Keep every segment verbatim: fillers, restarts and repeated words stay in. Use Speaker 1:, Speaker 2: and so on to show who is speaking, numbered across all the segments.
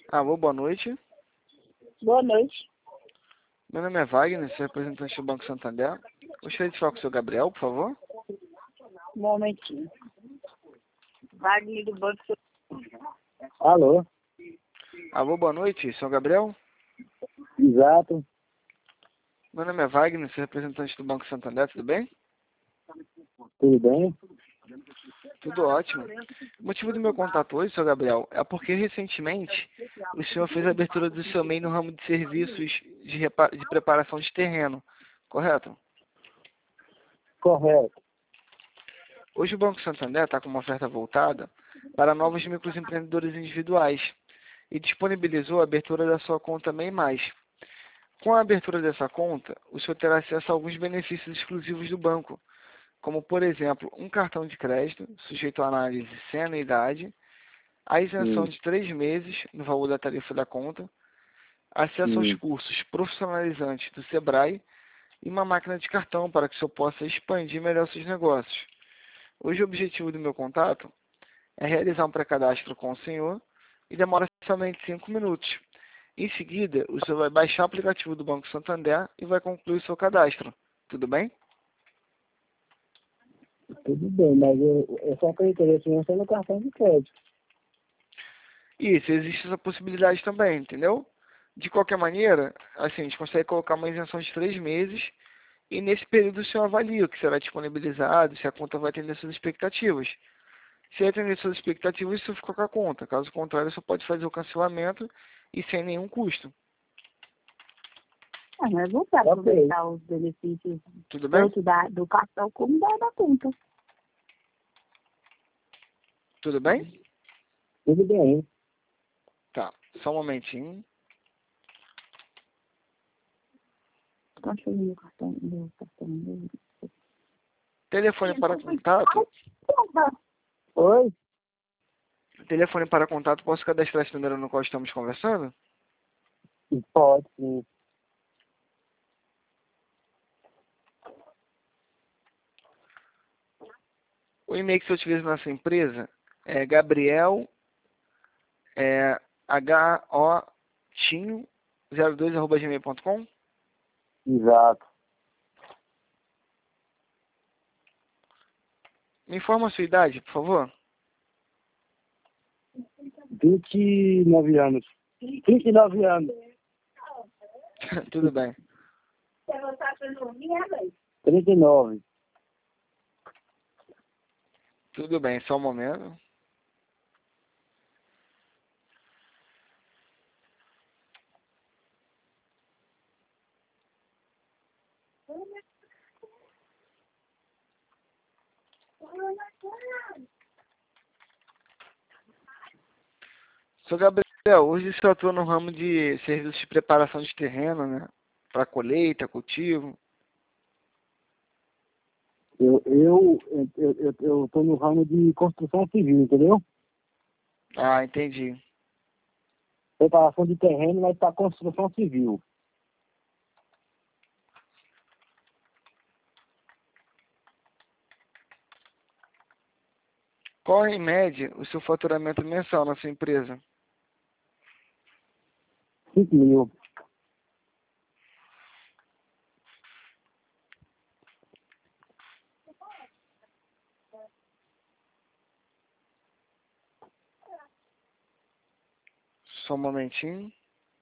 Speaker 1: Alô, boa noite.
Speaker 2: Boa noite.
Speaker 1: Meu nome é Wagner, sou representante do Banco Santander. Gostaria de falar com o senhor Gabriel, por favor.
Speaker 2: Um momentinho. Wagner do Banco Santander.
Speaker 3: Alô?
Speaker 1: Alô, boa noite, senhor Gabriel.
Speaker 3: Exato.
Speaker 1: Meu nome é Wagner, sou representante do Banco Santander, tudo bem?
Speaker 3: Tudo bem?
Speaker 1: Tudo ótimo. O motivo do meu contato hoje, senhor Gabriel, é porque recentemente o senhor fez a abertura do seu M E I no ramo de serviços de, repa- de preparação de terreno, correto?
Speaker 3: Correto.
Speaker 1: Hoje o Banco Santander está com uma oferta voltada para novos microempreendedores individuais e disponibilizou a abertura da sua conta M E I mais. Com a abertura dessa conta, o senhor terá acesso a alguns benefícios exclusivos do banco, como, por exemplo, um cartão de crédito, sujeito à análise sem anuidade, a isenção
Speaker 3: Sim,
Speaker 1: de três meses no valor da tarifa da conta, acesso aos
Speaker 3: sim.
Speaker 1: cursos profissionalizantes do Sebrae e uma máquina de cartão para que o senhor possa expandir melhor seus negócios. Hoje o objetivo do meu contato é realizar um pré-cadastro com o senhor e demora somente cinco minutos. Em seguida, o senhor vai baixar o aplicativo do Banco Santander e vai concluir o seu cadastro. Tudo bem?
Speaker 3: Tudo bem, mas eu, eu só tenho interesse em no cartão de crédito.
Speaker 1: Isso, existe essa possibilidade também, entendeu? De qualquer maneira, assim, a gente consegue colocar uma isenção de três meses e nesse período o senhor avalia o que será disponibilizado, se a conta vai atender suas expectativas. Se atender suas expectativas, o senhor fica com a conta. Caso contrário, o senhor pode fazer o cancelamento e sem nenhum custo.
Speaker 2: Ah, mas não quero
Speaker 3: Ok.
Speaker 2: aproveitar os benefícios
Speaker 1: Tudo bem?
Speaker 2: tanto da, do cartão como da, da conta.
Speaker 1: Tudo bem?
Speaker 3: Tudo bem.
Speaker 1: Tá, só um momentinho.
Speaker 2: Então, deixa eu ver meu cartão. Meu cartão. Meu...
Speaker 1: Telefone para contato.
Speaker 3: Oi?
Speaker 1: Telefone para contato, posso cadastrar esse número no qual estamos conversando?
Speaker 3: Pode, sim.
Speaker 1: O e-mail que você utiliza na sua empresa é Gabriel, é, H O Tinho zero dois arroba gmail ponto com.
Speaker 3: Exato.
Speaker 1: Me informa a sua idade, por favor.
Speaker 3: vinte e nove anos. vinte e nove anos.
Speaker 1: Tudo bem.
Speaker 3: trinta e nove.
Speaker 1: Tudo bem, só um momento. Sou Gabriel, hoje você atua no ramo de serviços de preparação de terreno, né? Para colheita, cultivo.
Speaker 3: Eu, eu, eu, eu, eu tô no ramo de construção civil, entendeu?
Speaker 1: Ah, entendi.
Speaker 3: Preparação de terreno, mas para construção civil.
Speaker 1: Qual é, em média, o seu faturamento mensal na sua empresa?
Speaker 3: cinco mil.
Speaker 1: Só um momentinho.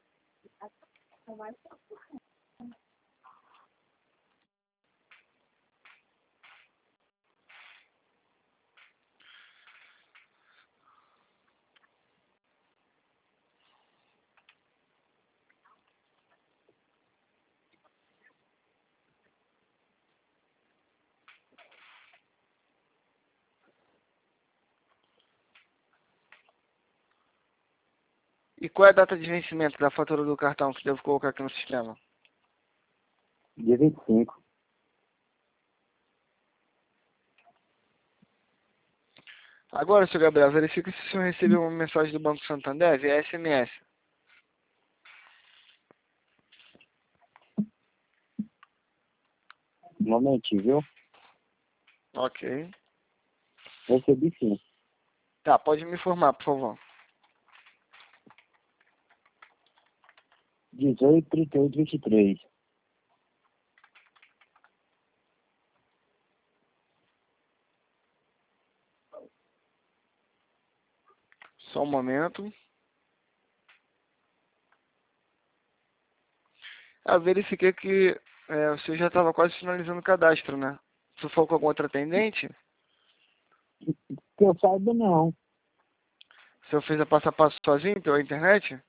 Speaker 1: E qual é a data de vencimento da fatura do cartão que devo colocar aqui no sistema?
Speaker 3: Dia vinte e cinco.
Speaker 1: Agora, senhor Gabriel, verifique se o senhor recebeu uma mensagem do Banco Santander via S M S.
Speaker 3: Um momentinho, viu?
Speaker 1: Ok.
Speaker 3: Recebi sim.
Speaker 1: Tá, pode me informar, por favor.
Speaker 3: dezoito, trinta e oito, vinte e três.
Speaker 1: Só um momento. Ah, verifiquei que é, o senhor já estava quase finalizando o cadastro, né? Você falou com algum outro atendente?
Speaker 3: Que eu saiba, não.
Speaker 1: O senhor fez a passo a passo sozinho pela internet?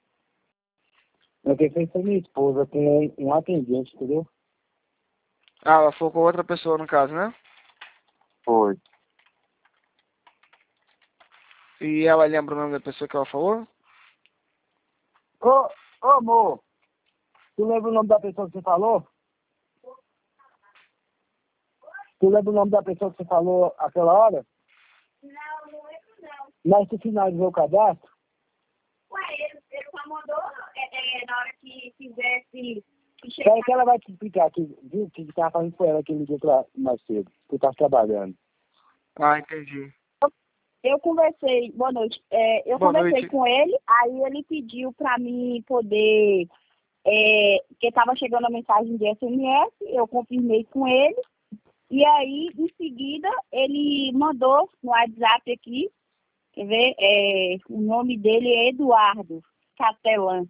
Speaker 3: Eu que fez foi minha esposa com um atendente, entendeu?
Speaker 1: Ah, ela falou com outra pessoa no caso, né?
Speaker 3: Foi.
Speaker 1: E ela lembra o nome da pessoa que ela falou?
Speaker 3: Ô, ô, amor, tu lembra o nome da pessoa que você falou? Tu lembra o nome da pessoa que você falou aquela hora?
Speaker 4: Não, não lembro não.
Speaker 3: Mas tu finalizou o cadastro?
Speaker 4: Ué, ele, ele só mandou é, é, na hora que fizesse... Que
Speaker 3: Peraí
Speaker 4: chegar...
Speaker 3: que ela vai te explicar aqui, viu? Que tava falando com ela que ligou pra mais cedo. Tu tá trabalhando.
Speaker 1: Ah, entendi.
Speaker 2: Eu conversei, boa noite, é, eu
Speaker 1: Boa
Speaker 2: conversei
Speaker 1: noite.
Speaker 2: com ele, aí ele pediu para mim poder, é, que estava chegando a mensagem de S M S, eu confirmei com ele, e aí, em seguida, ele mandou no WhatsApp aqui, quer ver, é, o nome dele é Eduardo Capelã.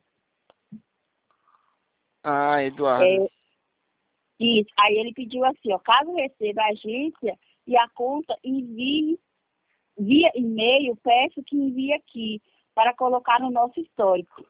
Speaker 1: Ah, Eduardo.
Speaker 2: É, isso, aí ele pediu assim, ó, caso receba a agência e a conta, envie via e-mail, peço que envie aqui para colocar no nosso histórico.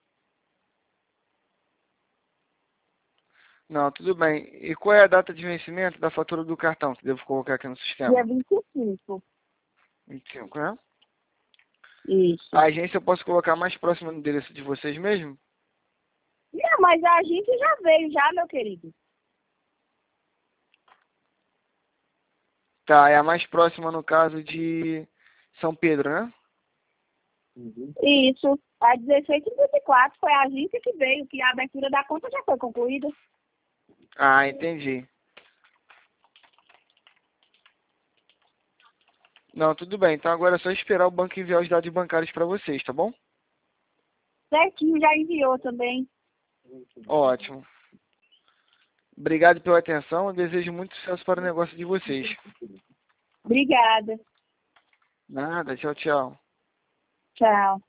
Speaker 1: Não, tudo bem. E qual é a data de vencimento da fatura do cartão que devo colocar aqui no
Speaker 2: Dia
Speaker 1: sistema?
Speaker 2: vinte e cinco.
Speaker 1: vinte e cinco, né?
Speaker 2: Isso.
Speaker 1: A agência eu posso colocar mais próximo do endereço de vocês mesmo?
Speaker 2: Não, mas a gente já veio já, meu querido.
Speaker 1: Tá, é a mais próxima no caso de São Pedro, né?
Speaker 3: Uhum.
Speaker 2: Isso. A dezesseis e trinta e quatro foi a agência que veio, que a abertura da conta já foi concluída.
Speaker 1: Ah, entendi. Não, tudo bem. Então agora é só esperar o banco enviar os dados bancários para vocês, tá bom?
Speaker 2: Certinho, já enviou também.
Speaker 1: Ótimo. Obrigado pela atenção. Eu desejo muito sucesso para o negócio de vocês.
Speaker 2: Obrigada.
Speaker 1: Nada, tchau, tchau.
Speaker 2: Tchau.